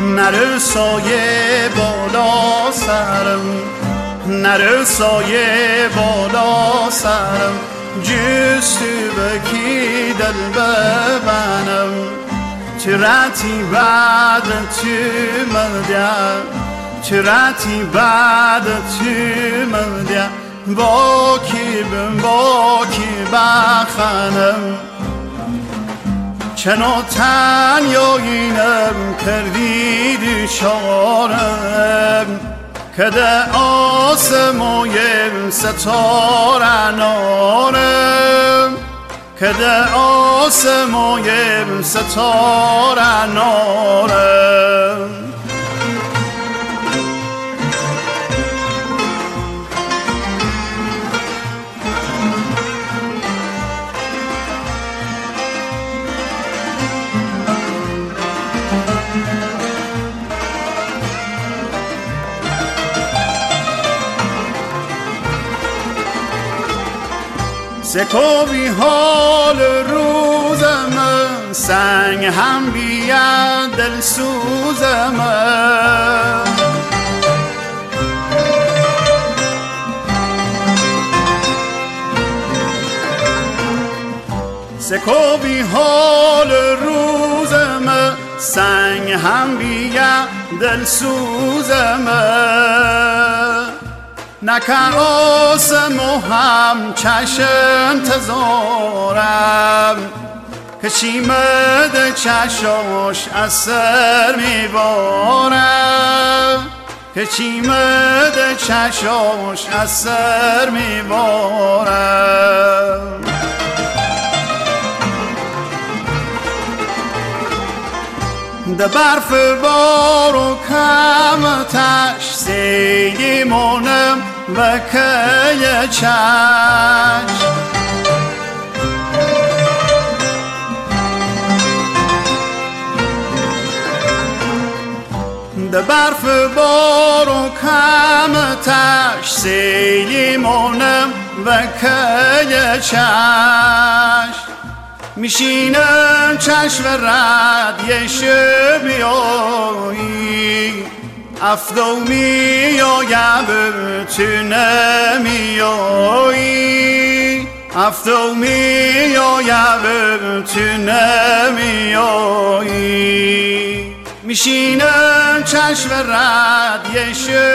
نره سایه بالا سرم، نره سایه بالا سرم، جستو بکی دل ببنم، چراتی بعد تو مدیم، چراتی بعد تو مدیم، با کی بخنم، چنو تنیایینم کردی دوشارم، که ده آسمویم ستاره نارم، که ده آسمویم ستاره نارم. سکوبی حال روزم، سنگ هم بیاد دل سوزم، سکوبی حال روزم، سنگ هم بیاد دل سوزم، نکن آسم و هم چشم تزارم، که چیمد چشاش از سر میبارم، که چیمد چشاش از سر میبارم. ده برف بار و کمتش سیمونم و که چشم، ده برف بار و کمتش سیمونم و که چشم، میشینم چشم رد یه شبیایی، افتو میایم تو نمیایی، افتو میایم تو نمیایی، میشینم چشم رد یه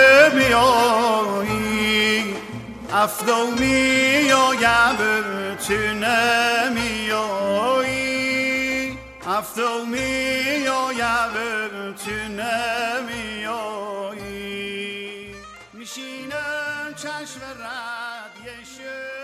شبیایی، افتو میایم تو نمیایی، افتو میایم تو نمیایی، میشینم چشم رد یه